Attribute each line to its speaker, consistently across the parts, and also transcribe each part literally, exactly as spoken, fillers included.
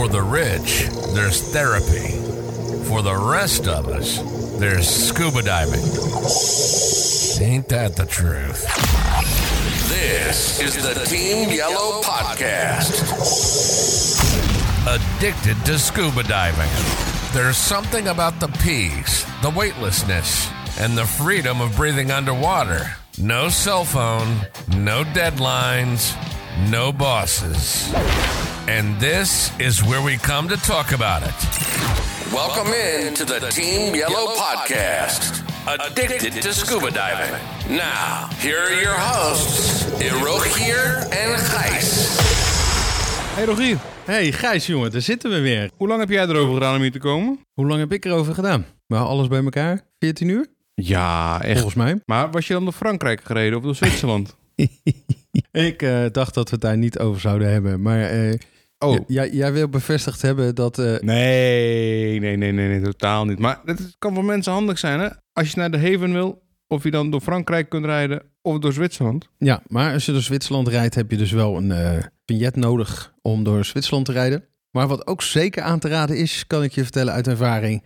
Speaker 1: For the rich, there's therapy. For the rest of us, there's scuba diving. Ain't that the truth? This is the Team Yellow Podcast. Addicted to scuba diving. There's something about the peace, the weightlessness, and the freedom of breathing underwater. No cell phone, no deadlines, no bosses. And this is where we come to talk about it. Welcome in to the Team Yellow Podcast. Addicted to scuba diving. Now, here are your hosts, Rogier en Gijs.
Speaker 2: Hey Rogier.
Speaker 3: Hey Gijs, jongen, daar zitten we weer.
Speaker 2: Hoe lang heb jij erover gedaan om hier te komen?
Speaker 3: Hoe lang heb ik erover gedaan? Nou, alles bij elkaar, veertien uur?
Speaker 2: Ja, echt.
Speaker 3: Volgens mij.
Speaker 2: Maar was je dan door Frankrijk gereden of door Zwitserland?
Speaker 3: ik uh, dacht dat we het daar niet over zouden hebben, maar... Uh,
Speaker 2: Oh.
Speaker 3: J- jij, jij wil bevestigd hebben dat... Uh...
Speaker 2: Nee, nee, nee, nee, nee, totaal niet. Maar het kan voor mensen handig zijn, hè? Als je naar de Haven wil, of je dan door Frankrijk kunt rijden of door Zwitserland.
Speaker 3: Ja, maar als je door Zwitserland rijdt, heb je dus wel een uh, vignet nodig om door Zwitserland te rijden. Maar wat ook zeker aan te raden is, kan ik je vertellen uit ervaring,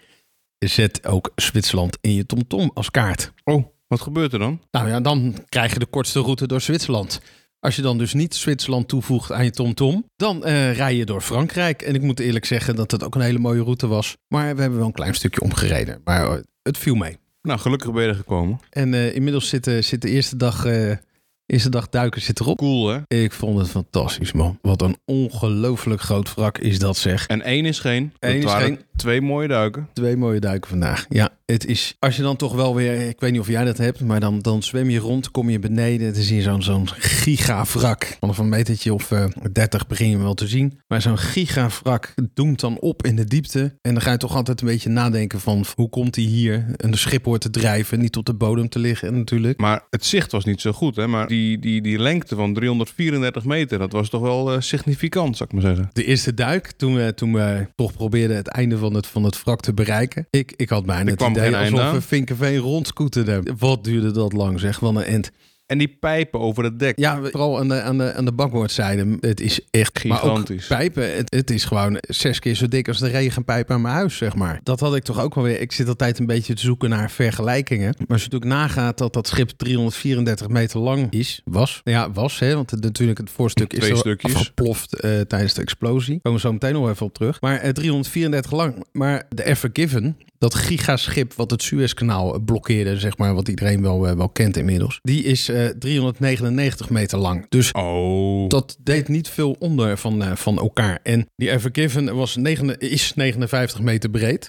Speaker 3: zet ook Zwitserland in je TomTom als kaart.
Speaker 2: Oh, wat gebeurt er dan?
Speaker 3: Nou ja, dan krijg je de kortste route door Zwitserland. Als je dan dus niet Zwitserland toevoegt aan je TomTom, dan uh, rij je door Frankrijk. En ik moet eerlijk zeggen dat het ook een hele mooie route was. Maar we hebben wel een klein stukje omgereden. Maar uh, het viel mee.
Speaker 2: Nou, gelukkig ben je er gekomen.
Speaker 3: En uh, inmiddels zit, uh, zit de eerste dag, uh, eerste dag duiken zit erop.
Speaker 2: Cool, hè?
Speaker 3: Ik vond het fantastisch, man. Wat een ongelooflijk groot wrak is dat, zeg.
Speaker 2: En één is geen.
Speaker 3: Eén is geen.
Speaker 2: Twee mooie duiken.
Speaker 3: Twee mooie duiken vandaag. Ja, het is... Als je dan toch wel weer... Ik weet niet of jij dat hebt, maar dan, dan zwem je rond, kom je beneden. Het is hier zo'n, zo'n gigawrak. Vanaf een metertje of uh, dertig begin je hem wel te zien. Maar zo'n gigawrak doemt dan op in de diepte. En dan ga je toch altijd een beetje nadenken van... Hoe komt hij hier? En de schip hoort te drijven, niet op de bodem te liggen natuurlijk.
Speaker 2: Maar het zicht was niet zo goed, hè? Maar die, die, die lengte van driehonderdvierendertig meter, dat was toch wel uh, significant, zou ik maar zeggen.
Speaker 3: De eerste duik, toen we, toen we toch probeerden het einde van het, van het wrak te bereiken. Ik, ik had bijna het idee alsof we Vinkenveen rondscooteren. Wat duurde dat lang, zeg. Wat een end.
Speaker 2: En die pijpen over het dek.
Speaker 3: Ja, vooral aan de, aan de, aan de bakboordzijde. Het is echt
Speaker 2: gigantisch.
Speaker 3: Maar ook pijpen, het, het is gewoon zes keer zo dik als de regenpijp aan mijn huis, zeg maar. Dat had ik toch ook wel weer. Ik zit altijd een beetje te zoeken naar vergelijkingen. Maar als je natuurlijk nagaat dat dat schip driehonderdvierendertig meter lang is, was. Ja, was, hè. Want het, natuurlijk het voorstuk
Speaker 2: Twee
Speaker 3: is
Speaker 2: stukjes.
Speaker 3: afgeploft uh, tijdens de explosie. Daar komen we zo meteen nog even op terug. Maar uh, driehonderdvierendertig lang. Maar de Ever Given, dat gigaschip wat het Suezkanaal blokkeerde, zeg maar, wat iedereen wel, uh, wel kent inmiddels. Die is uh, driehonderdnegenennegentig meter lang. Dus
Speaker 2: oh.
Speaker 3: dat deed niet veel onder van, uh, van elkaar. En die Ever Given was negen, is negenenvijftig meter breed.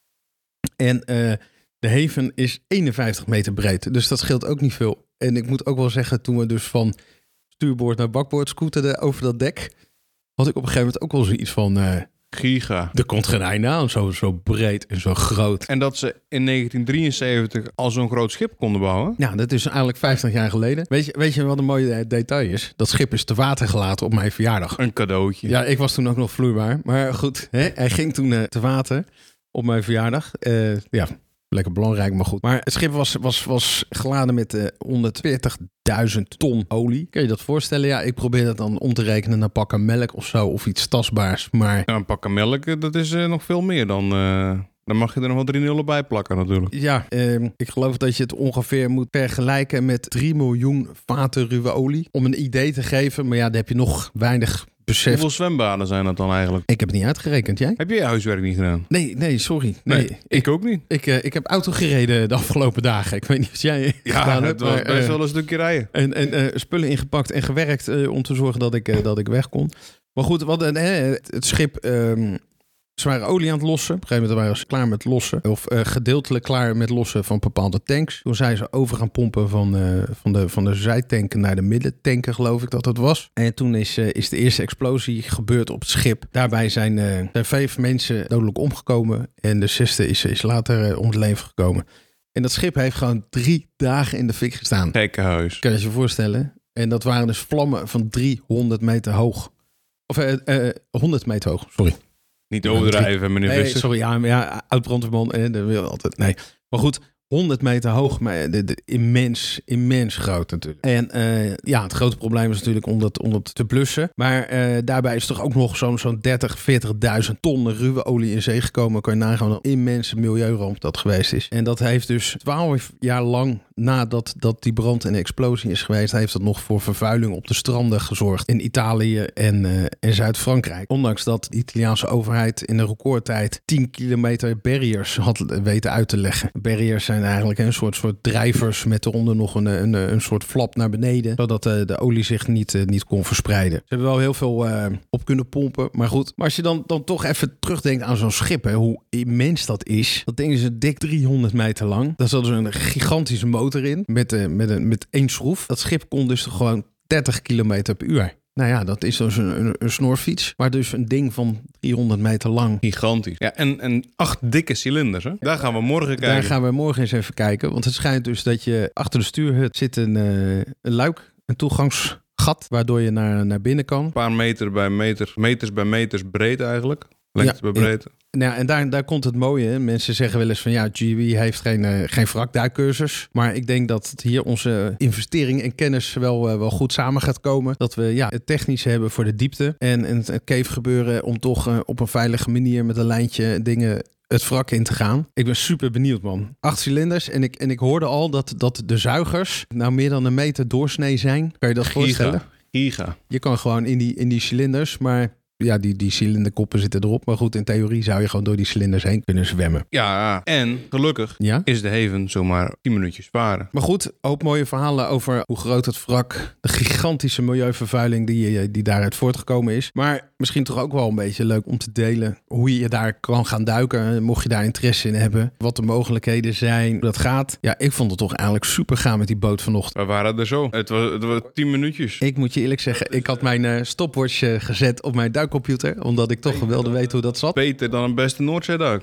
Speaker 3: En uh, de Haven is eenenvijftig meter breed. Dus dat scheelt ook niet veel. En ik moet ook wel zeggen, toen we dus van stuurboord naar bakboord scooterden over dat dek, had ik op een gegeven moment ook wel zoiets van... Uh,
Speaker 2: Giga.
Speaker 3: Er komt geen einde aan, zo, zo breed en zo groot.
Speaker 2: En dat ze in negentien drieënzeventig al zo'n groot schip konden bouwen?
Speaker 3: Ja, dat is eigenlijk vijftig jaar geleden. Weet je, weet je wat een mooie detail is? Dat schip is te water gelaten op mijn verjaardag.
Speaker 2: Een cadeautje.
Speaker 3: Ja, ik was toen ook nog vloeibaar. Maar goed, hè, hij ging toen uh, te water op mijn verjaardag. Uh, ja, lekker belangrijk, maar goed. Maar het schip was, was, was geladen met uh, honderdveertigduizend ton olie. Kun je dat voorstellen? Ja, ik probeer dat dan om te rekenen naar pakken melk of zo. Of iets tastbaars. Maar
Speaker 2: ja, een pakken melk, dat is uh, nog veel meer dan... Uh... Dan mag je er nog wel drie nullen bij plakken natuurlijk.
Speaker 3: Ja, eh, ik geloof dat je het ongeveer moet vergelijken met drie miljoen vaten ruwe olie. Om een idee te geven. Maar ja, daar heb je nog weinig besef.
Speaker 2: Hoeveel zwembaden zijn dat dan eigenlijk?
Speaker 3: Ik heb het niet uitgerekend. Jij?
Speaker 2: Heb je je huiswerk niet gedaan?
Speaker 3: Nee, nee, sorry. Nee,
Speaker 2: nee ik, ik ook niet.
Speaker 3: Ik, uh, ik heb auto gereden de afgelopen dagen. Ik weet niet of jij
Speaker 2: ja,
Speaker 3: gedaan
Speaker 2: het
Speaker 3: hebt.
Speaker 2: was
Speaker 3: maar,
Speaker 2: best
Speaker 3: uh,
Speaker 2: wel een stukje rijden.
Speaker 3: En, en uh, spullen ingepakt en gewerkt uh, om te zorgen dat ik, uh, dat ik weg kon. Maar goed, wat, uh, het, het schip... Um, Ze waren olie aan het lossen. Op een gegeven moment waren ze klaar met lossen. Of uh, gedeeltelijk klaar met lossen van bepaalde tanks. Toen zijn ze over gaan pompen van, uh, van, de, van de zijtanken naar de middentanken, geloof ik dat het was. En toen is, uh, is de eerste explosie gebeurd op het schip. Daarbij zijn, uh, zijn vijf mensen dodelijk omgekomen. En de zesde is, is later uh, om het leven gekomen. En dat schip heeft gewoon drie dagen in de fik gestaan.
Speaker 2: Gekkenhuis.
Speaker 3: Kan je je voorstellen? En dat waren dus vlammen van driehonderd meter hoog. Of uh, uh, honderd meter hoog, sorry.
Speaker 2: Niet overdrijven, meneer
Speaker 3: nee,
Speaker 2: Visser.
Speaker 3: Sorry, ja, ja oud brandweerman, eh, dat wil altijd. Nee, maar goed, honderd meter hoog, maar de, de, immens, immens groot natuurlijk. En uh, ja, het grote probleem is natuurlijk om dat, om dat te blussen. Maar uh, daarbij is toch ook nog zo'n, zo'n dertig, veertigduizend ton ruwe olie in zee gekomen. Kan je nagaan wat een immense milieuramp dat geweest is. En dat heeft dus twaalf jaar lang nadat dat die brand en explosie is geweest, heeft dat nog voor vervuiling op de stranden gezorgd in Italië en, uh, en Zuid-Frankrijk. Ondanks dat de Italiaanse overheid in een recordtijd tien kilometer barriers had weten uit te leggen. Barriers zijn eigenlijk een soort, soort drijvers met eronder nog een, een, een soort flap naar beneden, zodat uh, de olie zich niet, uh, niet kon verspreiden. Ze hebben wel heel veel uh, op kunnen pompen, maar goed. Maar als je dan, dan toch even terugdenkt aan zo'n schip, hè, hoe immens dat is. Dat ding is een dik driehonderd meter lang. Daar zat dus een gigantische motor in met, uh, met, een, met één schroef. Dat schip kon dus gewoon dertig kilometer per uur. Nou ja, dat is dus een, een, een snorfiets. Maar dus een ding van driehonderd meter lang.
Speaker 2: Gigantisch. Ja, en, en acht dikke cilinders, hè? Daar gaan we morgen kijken.
Speaker 3: Daar gaan we morgen eens even kijken. Want het schijnt dus dat je achter de stuurhut zit een, uh, een luik, een toegangsgat, waardoor je naar, naar binnen kan.
Speaker 2: Een paar meter bij meter, meters bij meters breed eigenlijk. Lengte ja, bij breedte.
Speaker 3: Ja. Nou, en daar, daar komt het mooie. Hè? Mensen zeggen wel eens van ja, G W heeft geen, uh, geen wrakduikcursus. Maar ik denk dat hier onze investering en kennis wel, uh, wel goed samen gaat komen. Dat we ja, het technische hebben voor de diepte. En, en het cave gebeuren om toch uh, op een veilige manier met een lijntje dingen het wrak in te gaan. Ik ben super benieuwd, man. Acht cilinders. En ik, en ik hoorde al dat, dat de zuigers nou meer dan een meter doorsnee zijn. Kan je dat
Speaker 2: Giga.
Speaker 3: voorstellen?
Speaker 2: Giga.
Speaker 3: Je kan gewoon in die, in die cilinders, maar ja, die, die cilinderkoppen zitten erop. Maar goed, in theorie zou je gewoon door die cilinders heen kunnen zwemmen.
Speaker 2: Ja, en gelukkig
Speaker 3: ja?
Speaker 2: is de haven zomaar tien minuutjes varen.
Speaker 3: Maar goed, ook mooie verhalen over hoe groot het wrak, de gigantische milieuvervuiling die, die daaruit voortgekomen is. Maar misschien toch ook wel een beetje leuk om te delen hoe je daar kan gaan duiken. Mocht je daar interesse in hebben. Wat de mogelijkheden zijn, hoe dat gaat. Ja, ik vond het toch eigenlijk super gaan met die boot vanochtend.
Speaker 2: We waren er zo. Het was, het was tien minuutjes.
Speaker 3: Ik moet je eerlijk zeggen, ik had mijn uh, stopwatch uh, gezet op mijn duikcomputer. Omdat ik toch wilde weten hoe dat zat.
Speaker 2: Beter dan een beste Noordzeeduik.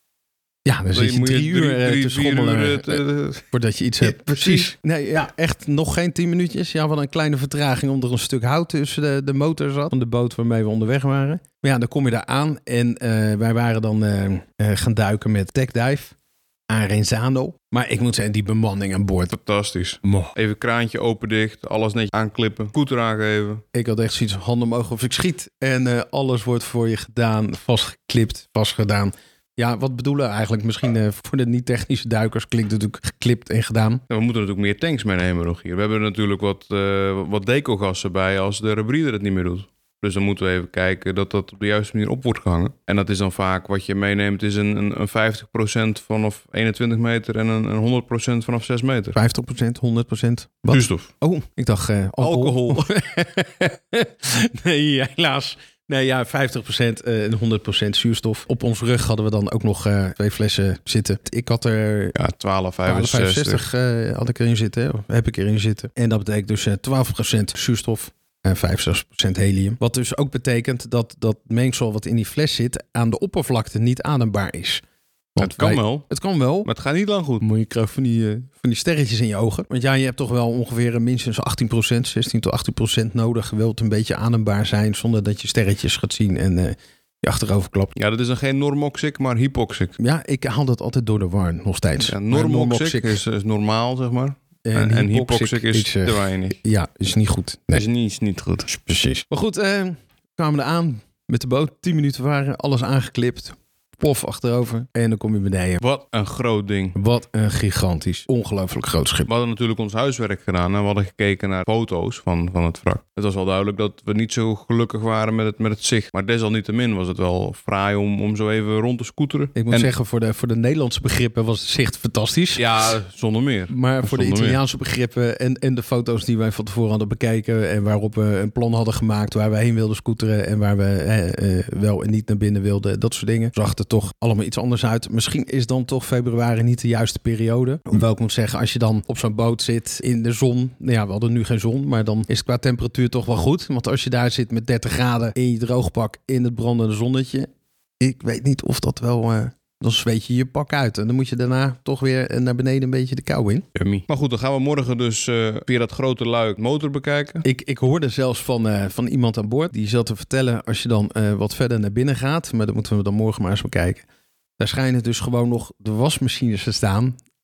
Speaker 3: Ja, dan zit je drie, drie uur drie, te schommelen uur te, uh, voordat je iets hebt.
Speaker 2: Ja, precies.
Speaker 3: Nee, ja, echt nog geen tien minuutjes. Ja, wat een kleine vertraging omdat er een stuk hout tussen de, de motor zat. Van de boot waarmee we onderweg waren. Maar ja, dan kom je daar aan. En uh, wij waren dan uh, uh, gaan duiken met Tech Dive aan Renzano. Maar ik moet zeggen, die bemanning aan boord.
Speaker 2: Fantastisch.
Speaker 3: Mo.
Speaker 2: Even kraantje open dicht, alles netjes aanklippen, scooter aangeven.
Speaker 3: Ik had echt zoiets handen omhoog of ik schiet. En uh, alles wordt voor je gedaan, vastgeklipt, vastgedaan. Ja, wat bedoelen we eigenlijk? Misschien uh, voor de niet-technische duikers klinkt het natuurlijk geklipt en gedaan.
Speaker 2: Ja, we moeten natuurlijk meer tanks meenemen, Rogier. We hebben natuurlijk wat, uh, wat decogassen bij als de rebreather het niet meer doet. Dus dan moeten we even kijken dat dat op de juiste manier op wordt gehangen. En dat is dan vaak wat je meeneemt is een, een, een vijftig procent vanaf eenentwintig meter en een, een honderd procent vanaf zes meter.
Speaker 3: vijftig procent, honderd procent. Wat?
Speaker 2: Zuurstof.
Speaker 3: Oh, ik dacht uh, alcohol. alcohol. Nee, helaas. Nee, ja, vijftig procent en honderd procent zuurstof. Op ons rug hadden we dan ook nog uh, twee flessen zitten. Ik had er
Speaker 2: ja, twaalf vijfenzestig
Speaker 3: uh, had ik erin zitten. Of heb ik erin zitten. En dat betekent dus uh, twaalf procent zuurstof en vijfenzestig procent helium. Wat dus ook betekent dat dat mengsel wat in die fles zit aan de oppervlakte niet adembaar is.
Speaker 2: Want het kan wij, wel.
Speaker 3: Het kan wel.
Speaker 2: Maar het gaat niet lang goed.
Speaker 3: Maar je krijgt van die, uh, van die sterretjes in je ogen. Want ja, je hebt toch wel ongeveer minstens achttien procent, zestien tot achttien procent nodig. Wil het een beetje adembaar zijn zonder dat je sterretjes gaat zien en uh, je achterover klapt.
Speaker 2: Ja, dat is dan geen normoxic, maar hypoxic.
Speaker 3: Ja, ik haal dat altijd door de war nog steeds.
Speaker 2: Ja, normoxic is, is normaal, zeg maar. En, en, en hypoxic is iets, uh, te weinig.
Speaker 3: Ja, is niet goed. Nee.
Speaker 2: Is niet, is niet goed.
Speaker 3: Precies. Maar goed, uh, kwamen we eraan met de boot. tien minuten waren, alles aangeklipt. Plof achterover en dan kom je beneden.
Speaker 2: Wat een groot ding.
Speaker 3: Wat een gigantisch, ongelooflijk groot schip.
Speaker 2: We hadden natuurlijk ons huiswerk gedaan en we hadden gekeken naar foto's van, van het wrak. Het was wel duidelijk dat we niet zo gelukkig waren met het, met het zicht. Maar desalniettemin was het wel fraai om, om zo even rond te scooteren.
Speaker 3: Ik moet
Speaker 2: en...
Speaker 3: zeggen, voor de, voor de Nederlandse begrippen was het zicht fantastisch.
Speaker 2: Ja, zonder meer.
Speaker 3: Maar voor
Speaker 2: zonder
Speaker 3: de Italiaanse
Speaker 2: meer.
Speaker 3: begrippen en, en de foto's die wij van tevoren hadden bekeken en waarop we een plan hadden gemaakt waar we heen wilden scooteren en waar we eh, eh, wel en niet naar binnen wilden, dat soort dingen, zag het toch allemaal iets anders uit. Misschien is dan toch februari niet de juiste periode. Hoewel ik moet zeggen, als je dan op zo'n boot zit in de zon, nou ja, we hadden nu geen zon, maar dan is het qua temperatuur toch wel goed. Want als je daar zit met dertig graden in je droogpak in het brandende zonnetje, ik weet niet of dat wel... Uh, dan zweet je je pak uit. En dan moet je daarna toch weer naar beneden een beetje de kou in.
Speaker 2: Yummy. Maar goed, dan gaan we morgen dus uh, via dat grote luik motor bekijken.
Speaker 3: Ik, ik hoorde zelfs van, uh, van iemand aan boord. Die zat te vertellen als je dan uh, wat verder naar binnen gaat. Maar dat moeten we dan morgen maar eens bekijken. Daar schijnen dus gewoon nog de wasmachines te staan.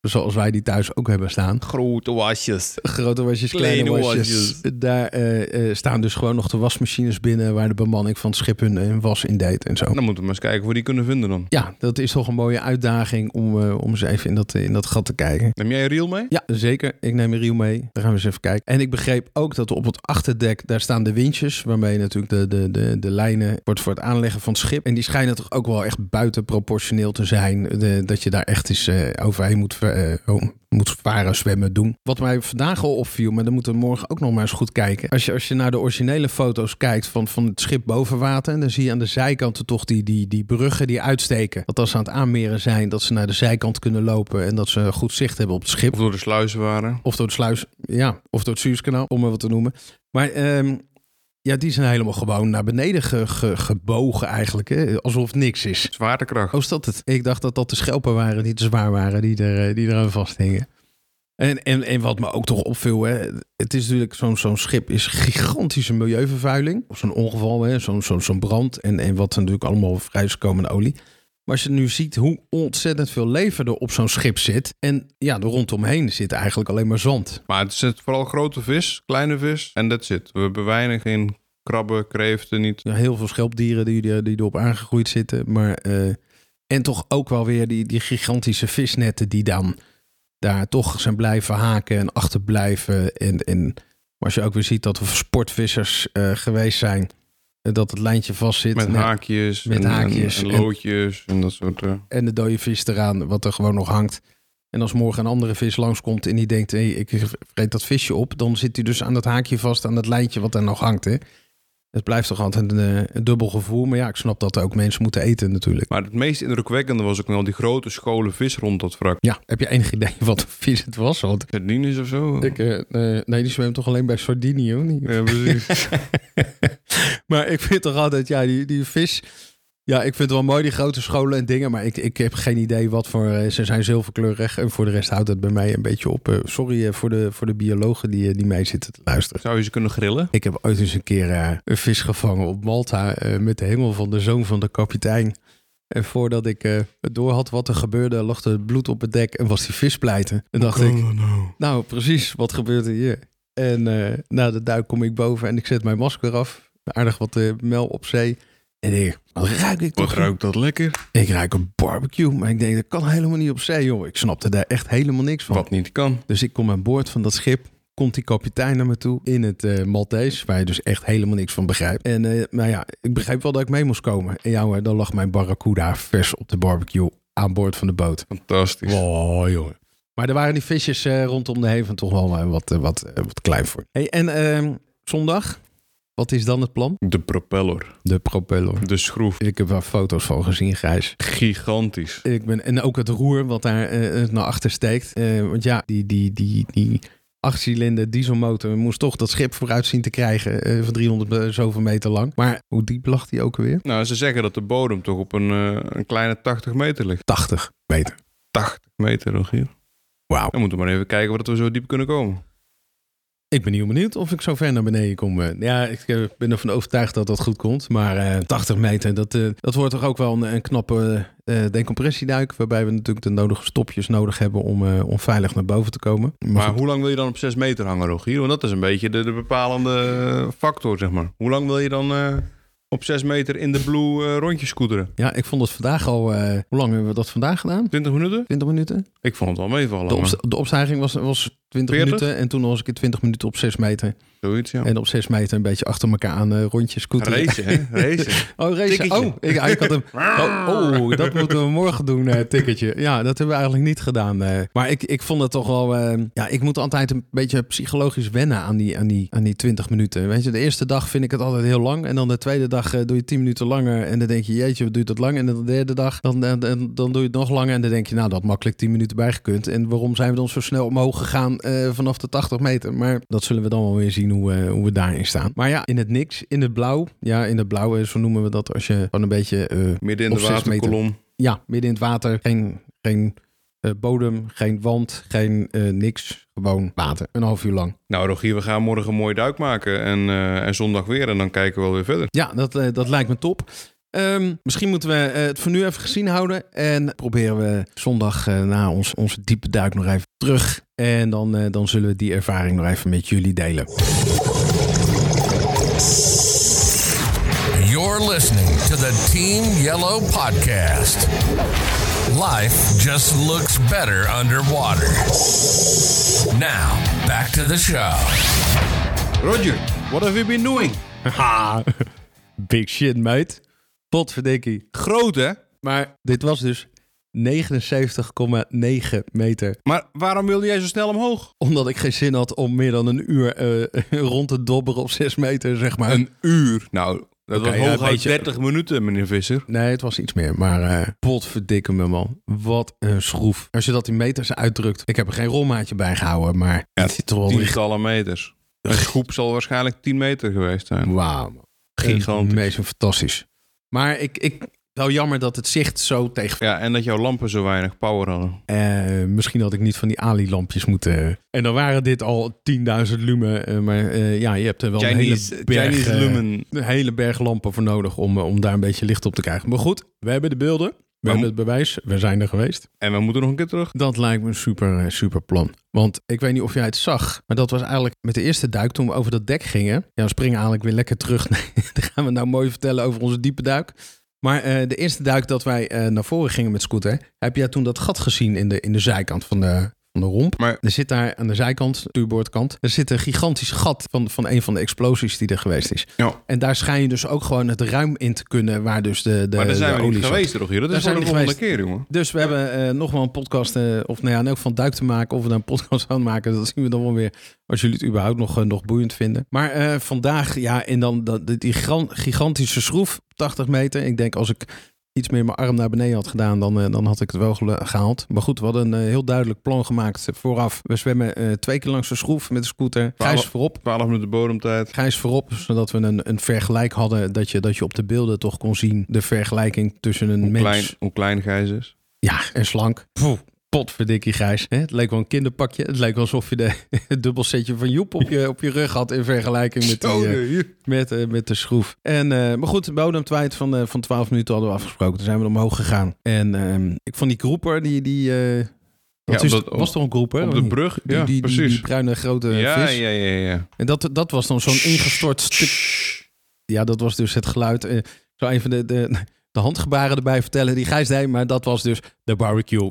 Speaker 3: zoals wij die thuis ook hebben staan.
Speaker 2: Grote wasjes.
Speaker 3: Grote wasjes, kleine, kleine wasjes. wasjes. Daar uh, uh, staan dus gewoon nog de wasmachines binnen waar de bemanning van het schip hun, hun was in deed en zo.
Speaker 2: Dan moeten we maar eens kijken of we die kunnen vinden dan.
Speaker 3: Ja, dat is toch een mooie uitdaging om, uh, om eens even in dat, in dat gat te kijken.
Speaker 2: Neem jij een reel mee?
Speaker 3: Ja, zeker. Ik neem een reel mee. Daar gaan we eens even kijken. En ik begreep ook dat op het achterdek, daar staan de winches, waarmee natuurlijk de, de, de, de lijnen wordt voor het aanleggen van het schip. En die schijnen toch ook wel echt buitenproportioneel te zijn. De, dat je daar echt eens uh, overheen moet, uh, oh, moet varen, zwemmen, doen. Wat mij vandaag al opviel, maar dan moeten we morgen ook nog maar eens goed kijken. Als je, als je naar de originele foto's kijkt van, van het schip boven water, en dan zie je aan de zijkanten toch die, die, die bruggen die uitsteken. Dat als ze aan het aanmeren zijn, dat ze naar de zijkant kunnen lopen en dat ze goed zicht hebben op het schip.
Speaker 2: Of door de sluizen waren.
Speaker 3: Of door de sluis, ja. Of door het Suezkanaal, om maar wat te noemen. Maar um, ja, die zijn helemaal gewoon naar beneden ge, ge, gebogen eigenlijk. Hè? Alsof het niks is.
Speaker 2: Zwaartekracht.
Speaker 3: Oh, is dat het? Ik dacht dat dat de schelpen waren die te zwaar waren, die, er, die eraan vasthingen. En, en, en wat me ook toch opviel, hè, het is natuurlijk zo'n, zo'n schip is gigantische milieuvervuiling. Of zo'n ongeval, hè, zo'n, zo'n, zo'n brand en, en wat natuurlijk allemaal vrij is komende olie. Maar als je nu ziet hoe ontzettend veel leven er op zo'n schip zit. En ja, er rondomheen zit eigenlijk alleen maar zand.
Speaker 2: Maar het zit vooral grote vis, kleine vis en that's it. We hebben weinig in krabben, kreeften niet.
Speaker 3: Ja, heel veel schelpdieren die, die, die erop aangegroeid zitten. Maar, uh, en toch ook wel weer die, die gigantische visnetten die dan daar toch zijn blijven haken en achterblijven. En, en als je ook weer ziet dat er sportvissers uh, geweest zijn, dat het lijntje vast zit.
Speaker 2: Met haakjes,
Speaker 3: met
Speaker 2: en,
Speaker 3: haakjes
Speaker 2: en, en loodjes en, en dat soort. Uh...
Speaker 3: En de dode vis eraan, wat er gewoon nog hangt. En als morgen een andere vis langskomt en die denkt, hé, hey, ik vreet dat visje op, dan zit hij dus aan dat haakje vast, aan dat lijntje wat er nog hangt. Hè? Het blijft toch altijd een, een dubbel gevoel. Maar ja, ik snap dat er ook mensen moeten eten natuurlijk.
Speaker 2: Maar het meest indrukwekkende was ook wel die grote scholen vis rond dat wrak.
Speaker 3: Ja, heb je enig idee wat voor vis het was? Want
Speaker 2: Sardines of zo?
Speaker 3: Ik, uh, uh, nee, die zwemt toch alleen bij Sardinië, hoor?
Speaker 2: Ja, precies.
Speaker 3: Maar ik vind toch altijd, ja, die, die vis. Ja, ik vind het wel mooi, die grote scholen en dingen. Maar ik, ik heb geen idee wat voor. Uh, ze zijn zilverkleurig. En voor de rest houdt het bij mij een beetje op. Uh, sorry uh, voor, de, voor de biologen die, die mee zitten te luisteren.
Speaker 2: Zou je ze kunnen grillen?
Speaker 3: Ik heb ooit eens een keer uh, een vis gevangen op Malta. Uh, met de hengel van de zoon van de kapitein. En voordat ik uh, het door had wat er gebeurde, lag er bloed op het dek en was die vis pleiten. En dacht
Speaker 2: oh,
Speaker 3: ik,
Speaker 2: no.
Speaker 3: nou precies, wat gebeurt er hier? En uh, na de duik kom ik boven en ik zet mijn masker af. Aardig wat uh, mel op zee. En ik, wat ruik ik toch?
Speaker 2: Wat ruikt dat lekker?
Speaker 3: Ik ruik een barbecue, maar ik denk, dat kan helemaal niet op zee, joh. Ik snapte daar echt helemaal niks van.
Speaker 2: Wat niet kan.
Speaker 3: Dus ik kom aan boord van dat schip. Komt die kapitein naar me toe in het uh, Maltese, waar je dus echt helemaal niks van begrijpt. En uh, nou ja, ik begreep wel dat ik mee moest komen. En ja, dan lag mijn barracuda vers op de barbecue aan boord van de boot.
Speaker 2: Fantastisch.
Speaker 3: Oh, jongen. Maar er waren die visjes uh, rondom de haven toch wel uh, wat, uh, wat, uh, wat klein voor. Hey, en uh, zondag, wat is dan het plan?
Speaker 2: De propeller.
Speaker 3: De propeller.
Speaker 2: De schroef.
Speaker 3: Ik heb daar foto's van gezien, Gijs.
Speaker 2: Gigantisch.
Speaker 3: Ik ben, en ook het roer wat daar uh, naar achter steekt. Uh, want ja, die... die, die, die achtcilinder dieselmotor moest toch dat schip vooruit zien te krijgen uh, van driehonderd zoveel meter lang. Maar hoe diep lag die ook weer?
Speaker 2: Nou, ze zeggen dat de bodem toch op een, uh, een kleine tachtig meter ligt.
Speaker 3: tachtig meter.
Speaker 2: tachtig meter, Rogier.
Speaker 3: Wauw.
Speaker 2: Dan moeten we maar even kijken wat we zo diep kunnen komen.
Speaker 3: Ik ben heel benieuwd of ik zo ver naar beneden kom. Ja, ik ben ervan overtuigd dat dat goed komt. Maar uh, tachtig meter, dat, uh, dat wordt toch ook wel een, een knappe uh, decompressieduik. Waarbij we natuurlijk de nodige stopjes nodig hebben om, uh, om veilig naar boven te komen. Maar,
Speaker 2: maar hoe lang wil je dan op zes meter hangen, Rogier? Want dat is een beetje de, de bepalende factor, zeg maar. Hoe lang wil je dan uh, op zes meter in de blue uh, rondjes scooteren?
Speaker 3: Ja, ik vond het vandaag al... Uh, hoe lang hebben we dat vandaag gedaan?
Speaker 2: twintig minuten?
Speaker 3: twintig minuten?
Speaker 2: Ik vond het wel meevallen.
Speaker 3: De, opst- de opstijging was, was twintig
Speaker 2: veertig
Speaker 3: minuten. En toen was ik in twintig minuten op zes meter.
Speaker 2: Zoiets, ja.
Speaker 3: En op zes meter een beetje achter elkaar aan uh, rondjes scooteren.
Speaker 2: Racen, hè? Racen.
Speaker 3: Oh, racen.
Speaker 2: Ticketje.
Speaker 3: Oh, ik, ik had hem. Oh, oh, dat moeten we morgen doen, uh, ticketje. Ja, dat hebben we eigenlijk niet gedaan. Uh. Maar ik, ik vond het toch wel... Uh, ja, ik moet altijd een beetje psychologisch wennen aan die, aan, die, aan die twintig minuten. Weet je, de eerste dag vind ik het altijd heel lang. En dan de tweede dag uh, doe je tien minuten langer. En dan denk je, jeetje, wat duurt dat lang? En dan de derde dag, dan, dan, dan, dan doe je het nog langer. En dan denk je, nou, dat had makkelijk tien minuten bijgekund. En waarom zijn we dan zo snel omhoog gegaan uh, vanaf de tachtig meter? Maar dat zullen we dan wel weer zien hoe, uh, hoe we daarin staan. Maar ja, in het niks, in het blauw. Ja, in het blauw, zo noemen we dat als je gewoon een beetje... Uh,
Speaker 2: midden in de waterkolom.
Speaker 3: Ja, midden in het water. Geen, geen uh, bodem, geen wand, geen uh, niks. Gewoon water. Een half uur lang.
Speaker 2: Nou, Rogier, we gaan morgen een mooie duik maken. En, uh, en zondag weer. En dan kijken we wel weer verder.
Speaker 3: Ja, dat, uh, dat lijkt me top. Um, misschien moeten we uh, het voor nu even gezien houden. En proberen we zondag uh, na ons, onze diepe duik nog even terug. En dan, uh, dan zullen we die ervaring nog even met jullie delen.
Speaker 1: You're listening to the Team Yellow podcast. Life just looks better underwater. Now, back to the show.
Speaker 2: Roger, what have you been doing?
Speaker 3: Ha, big shit, mate. Potverdikkie.
Speaker 2: Groot, hè?
Speaker 3: Maar dit was dus negenenzeventig komma negen meter.
Speaker 2: Maar waarom wilde jij zo snel omhoog?
Speaker 3: Omdat ik geen zin had om meer dan een uur uh, rond te dobberen op zes meter, zeg maar.
Speaker 2: Een uur? Nou, dat
Speaker 3: okay,
Speaker 2: was
Speaker 3: ja,
Speaker 2: hooguit
Speaker 3: beetje...
Speaker 2: dertig minuten, meneer Visser.
Speaker 3: Nee, het was iets meer. Maar uh, potverdikke me, man. Wat een schroef. Als je dat in meters uitdrukt. Ik heb er geen rolmaatje bij gehouden, maar...
Speaker 2: Ja,
Speaker 3: het zit er wel
Speaker 2: tientallen meters. Een groep zal waarschijnlijk tien meter geweest zijn.
Speaker 3: Wauw, man.
Speaker 2: Gigantisch.
Speaker 3: Meest fantastisch. Maar ik... ik wel jammer dat het zicht zo tegen...
Speaker 2: Ja, en dat jouw lampen zo weinig power hadden.
Speaker 3: Uh, misschien had ik niet van die Ali-lampjes moeten... En dan waren dit al tienduizend lumen. Uh, maar uh, ja, je hebt er wel
Speaker 2: Chinese,
Speaker 3: een, hele berg,
Speaker 2: Chinese lumen.
Speaker 3: Uh, een hele berg lampen voor nodig om, uh, om daar een beetje licht op te krijgen. Maar goed, we hebben de beelden. We maar hebben het bewijs. We zijn er geweest.
Speaker 2: En we moeten nog een keer terug.
Speaker 3: Dat lijkt me een super, super plan. Want ik weet niet of jij het zag. Maar dat was eigenlijk met de eerste duik toen we over dat dek gingen. Ja, we springen eigenlijk weer lekker terug. Dan gaan we nou mooi vertellen over onze diepe duik. Maar uh, de eerste duik dat wij uh, naar voren gingen met scooter... heb jij toen dat gat gezien in de, in de zijkant van de, van de romp?
Speaker 2: Maar
Speaker 3: er zit daar aan de zijkant, de stuurboordkant... er zit een gigantisch gat van, van een van de explosies die er geweest is.
Speaker 2: Ja.
Speaker 3: En daar schijn je dus ook gewoon het ruim in te kunnen... waar dus de, de
Speaker 2: Maar daar zijn
Speaker 3: de
Speaker 2: we niet
Speaker 3: olie
Speaker 2: geweest,
Speaker 3: zat.
Speaker 2: toch hier? Dat
Speaker 3: daar
Speaker 2: is voor de volgende
Speaker 3: geweest.
Speaker 2: keer, jongen.
Speaker 3: Dus we hebben uh, nog wel een podcast... Uh, of nou ja, in elk geval duik te maken... of we daar een podcast aan maken. Dat zien we dan wel weer... als jullie het überhaupt nog, uh, nog boeiend vinden. Maar uh, vandaag, ja, en dan dat, die gigantische schroef... tachtig meter. Ik denk als ik... iets meer mijn arm naar beneden had gedaan, dan, uh, dan had ik het wel gehaald. Maar goed, we hadden een uh, heel duidelijk plan gemaakt vooraf. We zwemmen uh, twee keer langs de schroef met de scooter. Gijs voorop.
Speaker 2: twaalf minuten bodemtijd.
Speaker 3: Gijs voorop, zodat we een, een vergelijk hadden... Dat je, dat je op de beelden toch kon zien... de vergelijking tussen een
Speaker 2: hoe
Speaker 3: mens...
Speaker 2: Klein, hoe klein Gijs is.
Speaker 3: Ja, en slank. Poeh. Potverdikkie Gijs. Het leek wel een kinderpakje. Het leek alsof je de, het dubbelsetje van Joep op je, op je rug had... in vergelijking met, die, uh, met, uh, met de schroef. En, uh, maar goed, de bodemtijd van, uh, van twaalf minuten hadden we afgesproken. Toen zijn we omhoog gegaan. En uh, ik vond die groeper, die... die uh,
Speaker 2: ja,
Speaker 3: is,
Speaker 2: dat,
Speaker 3: was toch een groeper?
Speaker 2: Op de brug,
Speaker 3: die,
Speaker 2: ja,
Speaker 3: die,
Speaker 2: precies.
Speaker 3: Die, die bruine grote
Speaker 2: ja,
Speaker 3: vis.
Speaker 2: Ja, ja, ja.
Speaker 3: En dat, dat was dan zo'n ingestort stuk... Ja, dat was dus het geluid. Uh, zo even de, de, de handgebaren erbij vertellen die Gijs deed. Maar dat was dus de barbecue...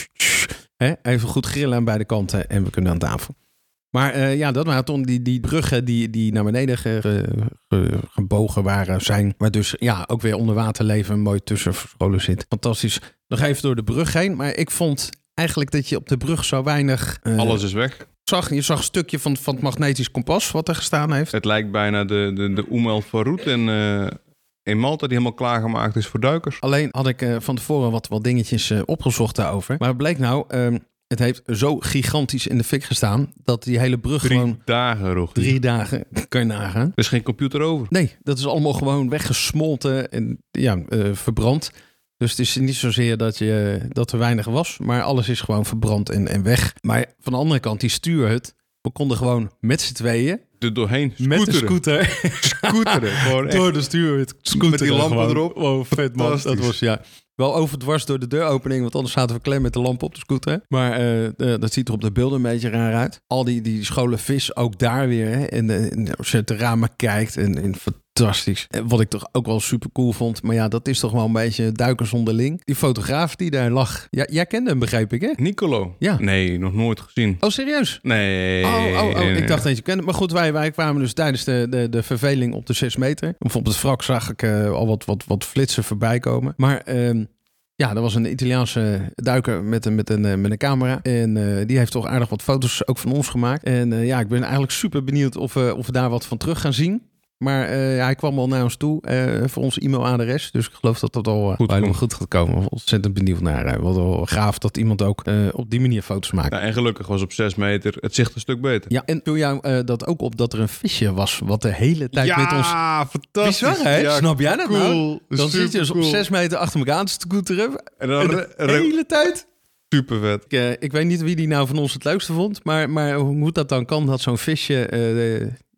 Speaker 3: He, even goed grillen aan beide kanten en we kunnen aan tafel. Maar uh, ja, dat waren toen die, die bruggen die, die naar beneden ge, ge, gebogen waren, zijn. Waar dus ja, ook weer onder water leven mooi tussen verscholen zit. Fantastisch. Nog even door de brug heen. Maar ik vond eigenlijk dat je op de brug zo weinig... Uh,
Speaker 2: Alles is weg.
Speaker 3: Zag, je zag een stukje van, van het magnetisch kompas wat er gestaan heeft.
Speaker 2: Het lijkt bijna de, de, de Oem El Farouk en... Uh... in Malta die helemaal klaargemaakt is voor duikers.
Speaker 3: Alleen had ik uh, van tevoren wat, wat dingetjes uh, opgezocht daarover. Maar het bleek nou, uh, het heeft zo gigantisch in de fik gestaan... dat die hele brug
Speaker 2: drie
Speaker 3: gewoon...
Speaker 2: dagen, Rogier.
Speaker 3: Drie dagen, kan je nagaan.
Speaker 2: Er is geen computer over.
Speaker 3: Nee, dat is allemaal gewoon weggesmolten en ja, uh, verbrand. Dus het is niet zozeer dat, je, dat er weinig was... maar alles is gewoon verbrand en, en weg. Maar van de andere kant, die stuurhut... we konden gewoon met z'n tweeën...
Speaker 2: er doorheen scooteren.
Speaker 3: Met de scooter.
Speaker 2: Scooteren. Gewoon echt.
Speaker 3: Door de stuurhut. Scooteren.
Speaker 2: Met die lampen
Speaker 3: gewoon.
Speaker 2: erop.
Speaker 3: Oh, vet man. Dat was ja. Wel overdwars door de deuropening, want anders zaten we klem met de lamp op de scooter. Maar uh, uh, dat ziet er op de beelden een beetje raar uit. Al die, die scholen vis ook daar weer. Hè. En, uh, en als je uit de ramen kijkt. En, en fantastisch. En wat ik toch ook wel super cool vond. Maar ja, dat is toch wel een beetje duikers onderling. Die fotograaf die daar lag. Ja, jij kende hem, begreep ik, hè?
Speaker 2: Nicolo?
Speaker 3: Ja.
Speaker 2: Nee, nog nooit gezien.
Speaker 3: Oh, serieus?
Speaker 2: Nee.
Speaker 3: Oh, oh, oh.
Speaker 2: nee, nee.
Speaker 3: Ik dacht dat je kende. Maar goed, wij, wij kwamen dus tijdens de, de, de verveling op de zes meter. Of op het wrak zag ik uh, al wat, wat, wat flitsen voorbij komen. Maar... Uh, Ja, er was een Italiaanse duiker met een, met een, met een camera. En uh, die heeft toch aardig wat foto's ook van ons gemaakt. En uh, ja, ik ben eigenlijk super benieuwd of, uh, of we daar wat van terug gaan zien. Maar uh, ja, hij kwam al naar ons toe uh, voor ons e-mailadres. Dus ik geloof dat dat al uh, goed, helemaal goed gaat komen. Ontzettend benieuwd naar. Uh, wat wel gaaf dat iemand ook uh, op die manier foto's maakt.
Speaker 2: Ja, en gelukkig was op zes meter het zicht een stuk beter.
Speaker 3: Ja, en viel jou uh, dat ook op dat er een visje was wat de hele tijd
Speaker 2: ja,
Speaker 3: met ons...
Speaker 2: Ja, fantastisch.
Speaker 3: Bizar, hè?
Speaker 2: Ja,
Speaker 3: snap jij dat
Speaker 2: cool.
Speaker 3: nou? Dan zit je dus
Speaker 2: cool.
Speaker 3: op zes meter achter elkaar te scooteren.
Speaker 2: En dan
Speaker 3: en de re- hele tijd...
Speaker 2: Super vet.
Speaker 3: Ik, uh, ik weet niet wie die nou van ons het leukste vond. Maar, maar hoe dat dan kan, dat zo'n visje... Uh,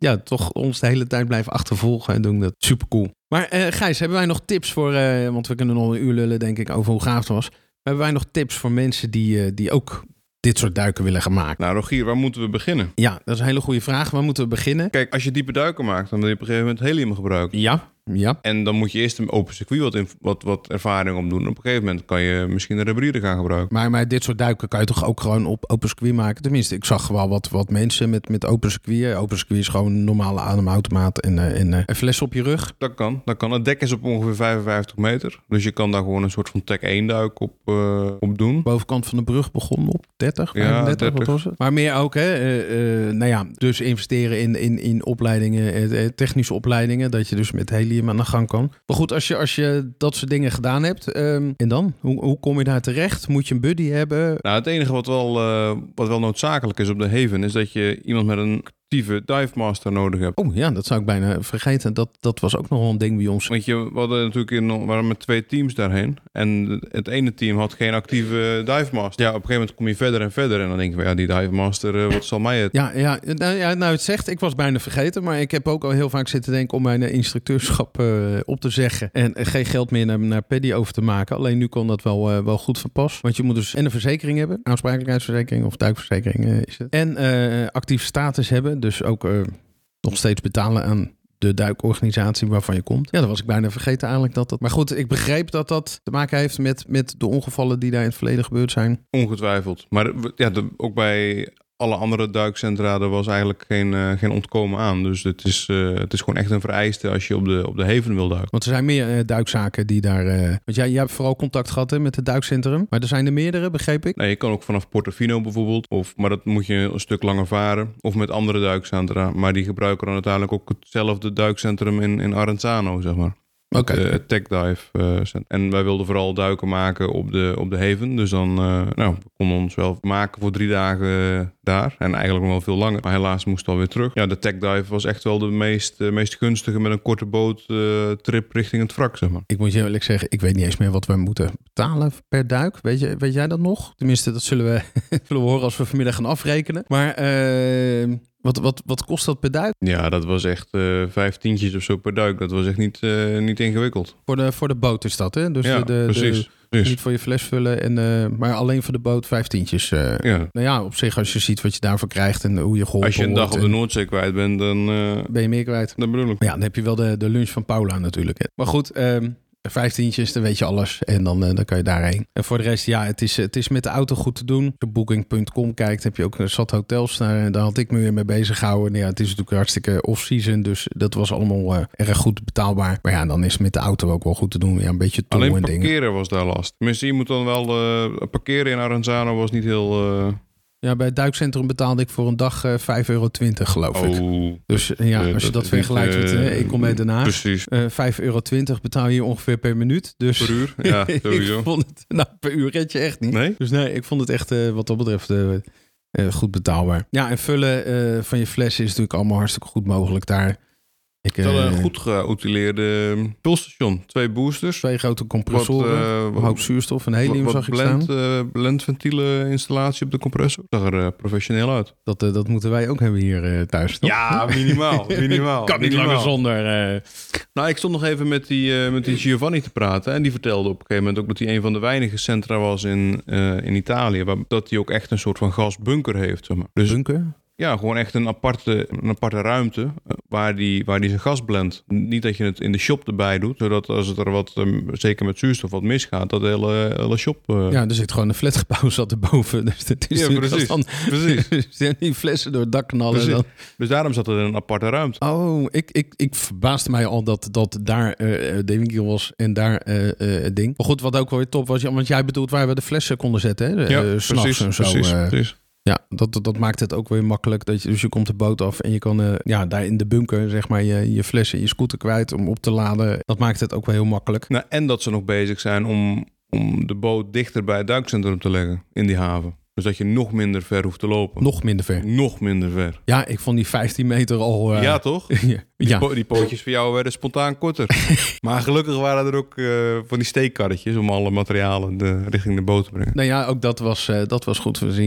Speaker 3: ja, toch ons de hele tijd blijven achtervolgen en doen. Dat super cool. Maar uh, Gijs, hebben wij nog tips voor, uh, want we kunnen nog een uur lullen denk ik over hoe gaaf het was. Hebben wij nog tips voor mensen die, uh, die ook dit soort duiken willen gaan maken?
Speaker 2: Nou Rogier, waar moeten we beginnen?
Speaker 3: Ja, dat is een hele goede vraag. Waar moeten we beginnen?
Speaker 2: Kijk, als je diepe duiken maakt, dan wil je op een gegeven moment helium gebruiken.
Speaker 3: Ja. Ja.
Speaker 2: En dan moet je eerst een open circuit wat, in, wat, wat ervaring opdoen. Op een gegeven moment kan je misschien een rebrieder gaan gebruiken.
Speaker 3: Maar, maar dit soort duiken kan je toch ook gewoon op open circuit maken? Tenminste, ik zag wel wat, wat mensen met, met open circuit. Open circuit is gewoon een normale ademautomaat en, uh, en uh, een fles op je rug.
Speaker 2: Dat kan. Dat kan. Het dek is op ongeveer vijfenvijftig meter. Dus je kan daar gewoon een soort van Tech één duik op, uh, op doen.
Speaker 3: Bovenkant van de brug begon op dertig, vijfendertig, ja, dertig. Wat was het? Maar meer ook, hè. Uh, uh, nou ja, dus investeren in, in, in opleidingen, uh, technische opleidingen. Dat je dus met helium aan de gang kan. Maar goed, als je, als je dat soort dingen gedaan hebt, um, en dan? Hoe, hoe kom je daar terecht? Moet je een buddy hebben?
Speaker 2: Nou, het enige wat wel, uh, wat wel noodzakelijk is op de Haven, is dat je iemand met een actieve dive master nodig hebt.
Speaker 3: Oh ja, dat zou ik bijna vergeten. Dat, dat was ook nog wel een ding bij ons.
Speaker 2: Want je, we hadden natuurlijk in, we waren met twee teams daarheen. En het ene team had geen actieve dive master. Ja, op een gegeven moment kom je verder en verder. En dan denk je, ja, die dive master, uh, wat zal mij het?
Speaker 3: Ja, ja, nou, ja, nou het zegt, ik was bijna vergeten. Maar ik heb ook al heel vaak zitten denken om mijn instructeurschap uh, op te zeggen. En uh, geen geld meer naar, naar Paddy over te maken. Alleen nu kon dat wel, uh, wel goed van pas. Want je moet dus en een verzekering hebben. Aansprakelijkheidsverzekering of duikverzekering uh, is het. En uh, actieve status hebben. Dus ook uh, nog steeds betalen aan de duikorganisatie waarvan je komt. Ja, dat was ik bijna vergeten eigenlijk. Dat dat... Maar goed, ik begreep dat dat te maken heeft met, met de ongevallen die daar in het verleden gebeurd zijn.
Speaker 2: Ongetwijfeld. Maar ja, de, ook bij alle andere duikcentra, er was eigenlijk geen, uh, geen ontkomen aan. Dus het is, uh, het is gewoon echt een vereiste als je op de, op de Haven wil duiken.
Speaker 3: Want er zijn meer uh, duikzaken die daar... Uh... Want jij, jij hebt vooral contact gehad hè, met het duikcentrum. Maar er zijn er meerdere, begreep ik?
Speaker 2: Nee, je kan ook vanaf Portofino bijvoorbeeld. Of, maar dat moet je een stuk langer varen. Of met andere duikcentra. Maar die gebruiken dan uiteindelijk ook hetzelfde duikcentrum in, in Arenzano, zeg maar.
Speaker 3: Oké.
Speaker 2: Okay. Het Tech Dive uh, Center. En wij wilden vooral duiken maken op de, op de Haven. Dus dan, uh, nou, we konden ons wel maken voor drie dagen daar. En eigenlijk nog wel veel langer. Maar helaas moesten we alweer terug. Ja, de Tech Dive was echt wel de meest, uh, meest gunstige met een korte boottrip uh, richting het wrak, zeg maar.
Speaker 3: Ik moet je eerlijk zeggen, ik weet niet eens meer wat we moeten betalen per duik. Weet, je, weet jij dat nog? Tenminste, dat zullen we, zullen we horen als we vanmiddag gaan afrekenen. Maar... Uh... Wat, wat, wat kost dat per duik?
Speaker 2: Ja, dat was echt uh, vijf tientjes of zo per duik. Dat was echt niet, uh, niet ingewikkeld.
Speaker 3: Voor de, voor de boot is dat, hè? Dus
Speaker 2: ja,
Speaker 3: de, de,
Speaker 2: precies.
Speaker 3: De,
Speaker 2: precies.
Speaker 3: Niet voor je fles vullen, en, uh, maar alleen voor de boot vijf tientjes. Uh,
Speaker 2: ja.
Speaker 3: Nou ja, op zich als je ziet wat je daarvoor krijgt en hoe je geholpen
Speaker 2: Als je een dag
Speaker 3: wordt
Speaker 2: op de Noordzee kwijt bent, dan... Uh,
Speaker 3: ben je meer kwijt.
Speaker 2: Dat bedoel ik.
Speaker 3: Maar ja, dan heb je wel de, de lunch van Paula natuurlijk. Hè. Maar goed... Um, vijftientjes, dan weet je alles. En dan, uh, dan kan je daarheen. En voor de rest, ja, het is, het is met de auto goed te doen. Als je op booking punt com kijkt, heb je ook zat hotels. Daar, daar had ik me weer mee bezig gehouden. Ja, het is natuurlijk hartstikke off-season. Dus dat was allemaal uh, erg goed betaalbaar. Maar ja, dan is het met de auto ook wel goed te doen. Ja, een beetje tol
Speaker 2: alleen
Speaker 3: en dingen.
Speaker 2: Alleen parkeren was daar last. Tenminste, je moet dan wel... Uh, parkeren in Arenzano was niet heel... Uh...
Speaker 3: Ja, bij het duikcentrum betaalde ik voor een dag uh, vijf euro twintig, geloof ik.
Speaker 2: Oh,
Speaker 3: dus uh, ja,
Speaker 2: uh,
Speaker 3: als je dat,
Speaker 2: dat
Speaker 3: vergelijkt met... Uh, ik kom mee daarna.
Speaker 2: Precies.
Speaker 3: Uh, vijf euro twintig betaal je ongeveer per minuut. Dus
Speaker 2: per uur? Ja, sowieso.
Speaker 3: ik vond het, nou, per uur red je echt niet.
Speaker 2: Nee?
Speaker 3: Dus nee, ik vond het echt uh, wat dat betreft uh, uh, goed betaalbaar. Ja, en vullen uh, van je flessen is natuurlijk allemaal hartstikke goed mogelijk daar. Ik,
Speaker 2: het is wel
Speaker 3: uh,
Speaker 2: een goed geoutileerde vulstation. Twee boosters.
Speaker 3: Twee grote compressoren. Wat, uh, hoop zuurstof en helium wat, wat zag ik
Speaker 2: blend,
Speaker 3: staan.
Speaker 2: Uh, blendventiele installatie op de compressor. Zag er uh, professioneel uit.
Speaker 3: Dat, uh, dat moeten wij ook hebben hier uh, thuis, toch?
Speaker 2: Ja, minimaal. minimaal
Speaker 3: kan niet
Speaker 2: minimaal.
Speaker 3: langer zonder. Uh...
Speaker 2: Nou, ik stond nog even met die, uh, met die Giovanni te praten. En die vertelde op een gegeven moment ook dat hij een van de weinige centra was in, uh, in Italië. Waar, dat hij ook echt een soort van gasbunker heeft. Zeg maar. Dus,
Speaker 3: bunker?
Speaker 2: Ja, gewoon echt een aparte, een aparte ruimte waar die, waar die zijn gas blendt. Niet dat je het in de shop erbij doet, zodat als het er wat, um, zeker met zuurstof, wat misgaat, dat de hele, hele shop... Uh...
Speaker 3: Ja, er zit gewoon een flatgebouw zat erboven. Dus dat is
Speaker 2: ja, precies.
Speaker 3: Dan,
Speaker 2: precies.
Speaker 3: die flessen door het dak knallen. Dan.
Speaker 2: Dus daarom zat er in een aparte ruimte.
Speaker 3: Oh, ik, ik, ik verbaasde mij al dat, dat daar uh, de winkel was en daar uh, uh, het ding. Maar goed, wat ook wel weer top was, want jij bedoelt waar we de flessen konden zetten, hè?
Speaker 2: Ja,
Speaker 3: uh,
Speaker 2: precies,
Speaker 3: en zo.
Speaker 2: Precies,
Speaker 3: uh,
Speaker 2: precies.
Speaker 3: Ja, dat, dat, dat maakt het ook weer makkelijk. Dat je, dus je komt de boot af en je kan uh, ja, daar in de bunker zeg maar je, je flessen, je scooter kwijt om op te laden. Dat maakt het ook wel heel makkelijk.
Speaker 2: Nou, en dat ze nog bezig zijn om, om de boot dichter bij het duikcentrum te leggen in die haven. Dus dat je nog minder ver hoeft te lopen.
Speaker 3: Nog minder ver.
Speaker 2: Nog minder ver.
Speaker 3: Ja, ik vond die vijftien meter al... Uh...
Speaker 2: Ja, toch?
Speaker 3: ja.
Speaker 2: Die,
Speaker 3: ja.
Speaker 2: po- die pootjes voor jou werden spontaan korter. Maar gelukkig waren er ook uh, van die steekkarretjes om alle materialen de, richting de boot te brengen.
Speaker 3: Nou ja, ook dat was, uh, dat was goed voorzien.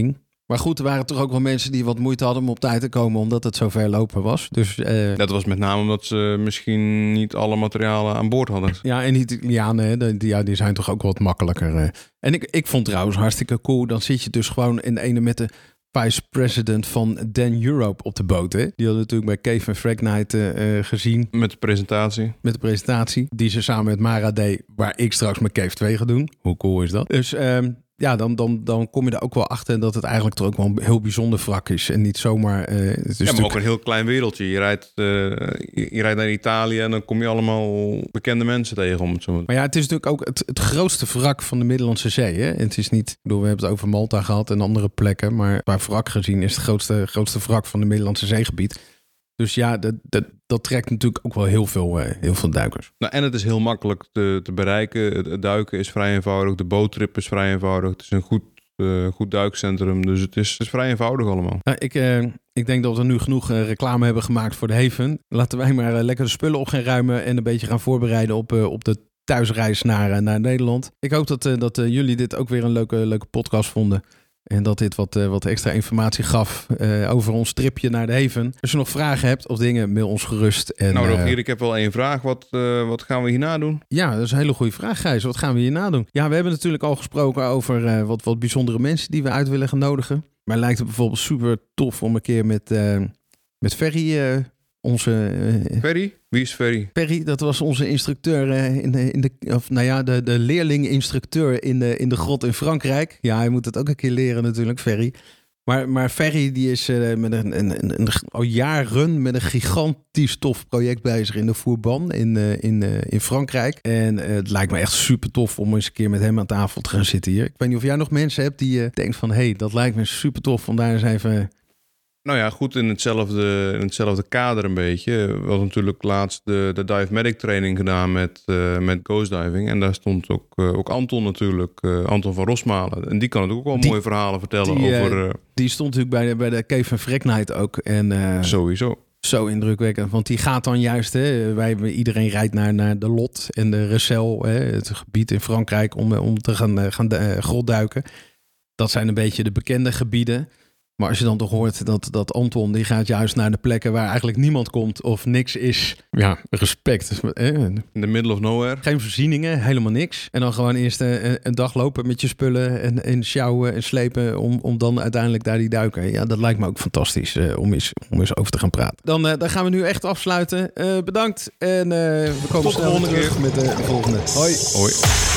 Speaker 3: Maar goed, er waren toch ook wel mensen die wat moeite hadden om op tijd te komen, omdat het zo ver lopen was. Dus, uh,
Speaker 2: dat was met name omdat ze misschien niet alle materialen aan boord hadden.
Speaker 3: Ja, en die Italianen, die, ja, die zijn toch ook wat makkelijker. Uh. En ik, ik vond trouwens hartstikke cool, dan zit je dus gewoon in de ene met de vice-president van Dan Europe op de boot. Hè? Die hadden natuurlijk bij Cave en Frag Night uh, gezien.
Speaker 2: Met de presentatie.
Speaker 3: Met de presentatie, die ze samen met Mara deed, waar ik straks met Cave twee ga doen. Hoe cool is dat? Dus um, ja, dan, dan, dan kom je er ook wel achter dat het eigenlijk toch ook wel een heel bijzonder wrak is. En niet zomaar... Uh, het is
Speaker 2: ja, maar ook een heel klein wereldje. Je rijdt, uh, je, je rijdt naar Italië en dan kom je allemaal bekende mensen tegen. Om het zo
Speaker 3: maar ja, het is natuurlijk ook het, het grootste wrak van de Middellandse Zee. Hè? En het is niet... Ik bedoel, we hebben het over Malta gehad en andere plekken. Maar qua wrak gezien is het grootste, grootste wrak van de Middellandse Zeegebied. Dus ja, dat, dat, dat trekt natuurlijk ook wel heel veel, uh, heel veel duikers.
Speaker 2: Nou, en het is heel makkelijk te, te bereiken. Het, het duiken is vrij eenvoudig. De boottrip is vrij eenvoudig. Het is een goed, uh, goed duikcentrum. Dus het is, het is vrij eenvoudig allemaal.
Speaker 3: Nou, ik, uh, ik denk dat we nu genoeg uh, reclame hebben gemaakt voor de Haven. Laten wij maar uh, lekker de spullen op gaan ruimen en een beetje gaan voorbereiden op, uh, op de thuisreis naar, uh, naar Nederland. Ik hoop dat, uh, dat uh, jullie dit ook weer een leuke, leuke podcast vonden. En dat dit wat, uh, wat extra informatie gaf uh, over ons tripje naar de Haven. Als je nog vragen hebt of dingen, mail ons gerust. En,
Speaker 2: nou Rogier,
Speaker 3: uh,
Speaker 2: ik heb wel één vraag. Wat, uh, wat gaan we hierna doen?
Speaker 3: Ja, dat is een hele goede vraag, Gijs. Wat gaan we hierna doen? Ja, we hebben natuurlijk al gesproken over uh, wat, wat bijzondere mensen die we uit willen gaan nodigen. Maar lijkt het bijvoorbeeld super tof om een keer met, uh, met Ferry... Uh, Onze, uh,
Speaker 2: Ferry? Wie is Ferry?
Speaker 3: Ferry, dat was onze instructeur uh, in de, in de, of nou ja, de, de leerling-instructeur in de, in de grot in Frankrijk. Ja, hij moet het ook een keer leren natuurlijk, Ferry. Maar, maar Ferry die is uh, met een, een, een, een, al jaren met een gigantisch tof project bezig in de Fourban in, uh, in, uh, in Frankrijk. En uh, het lijkt me echt super tof om eens een keer met hem aan tafel te gaan zitten hier. Ik weet niet of jij nog mensen hebt die uh, denken van, hé, hey, dat lijkt me super tof om daar eens even...
Speaker 2: Nou ja, goed in hetzelfde, in hetzelfde kader een beetje. We hadden natuurlijk laatst de, de Dive Medic training gedaan met, uh, met Ghost Diving. En daar stond ook, uh, ook Anton natuurlijk, uh, Anton van Rosmalen. En die kan natuurlijk ook wel die, mooie verhalen vertellen
Speaker 3: die,
Speaker 2: over... Uh,
Speaker 3: die stond natuurlijk bij de, bij de Cave en Frag Night ook. En, uh,
Speaker 2: sowieso.
Speaker 3: Zo indrukwekkend, want die gaat dan juist... Hè, wij, iedereen rijdt naar, naar de Lot en de Recel, hè, het gebied in Frankrijk, om, om te gaan, gaan uh, grotduiken. Dat zijn een beetje de bekende gebieden. Maar als je dan toch hoort dat, dat Anton, die gaat juist naar de plekken waar eigenlijk niemand komt of niks is. Ja, respect.
Speaker 2: In the middle of nowhere.
Speaker 3: Geen voorzieningen, helemaal niks. En dan gewoon eerst een, een dag lopen met je spullen en, en sjouwen en slepen om, om dan uiteindelijk daar die duiken. Ja, dat lijkt me ook fantastisch uh, om, eens, om eens over te gaan praten. Dan, uh, dan gaan we nu echt afsluiten. Uh, bedankt en uh, we komen
Speaker 2: tot
Speaker 3: snel terug met de volgende. Hoi.
Speaker 2: Hoi.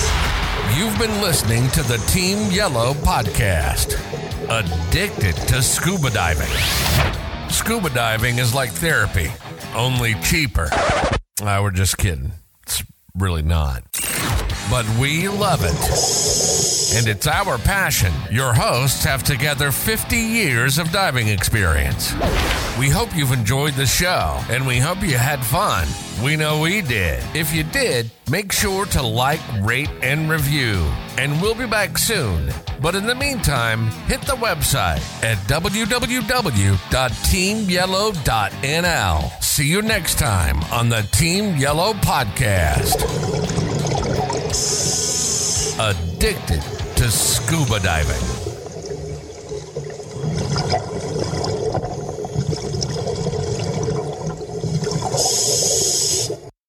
Speaker 1: You've been listening to the Team Yellow podcast. Addicted to scuba diving. Scuba diving is like therapy, only cheaper. Uh, we're just kidding. It's really not. But we love it. And it's our passion. Your hosts have together fifty years of diving experience. We hope you've enjoyed the show, and we hope you had fun. We know we did. If you did, make sure to like, rate, and review. And we'll be back soon. But in the meantime, hit the website at w w w dot team yellow dot n l. See you next time on the Team Yellow podcast. Addicted to scuba diving.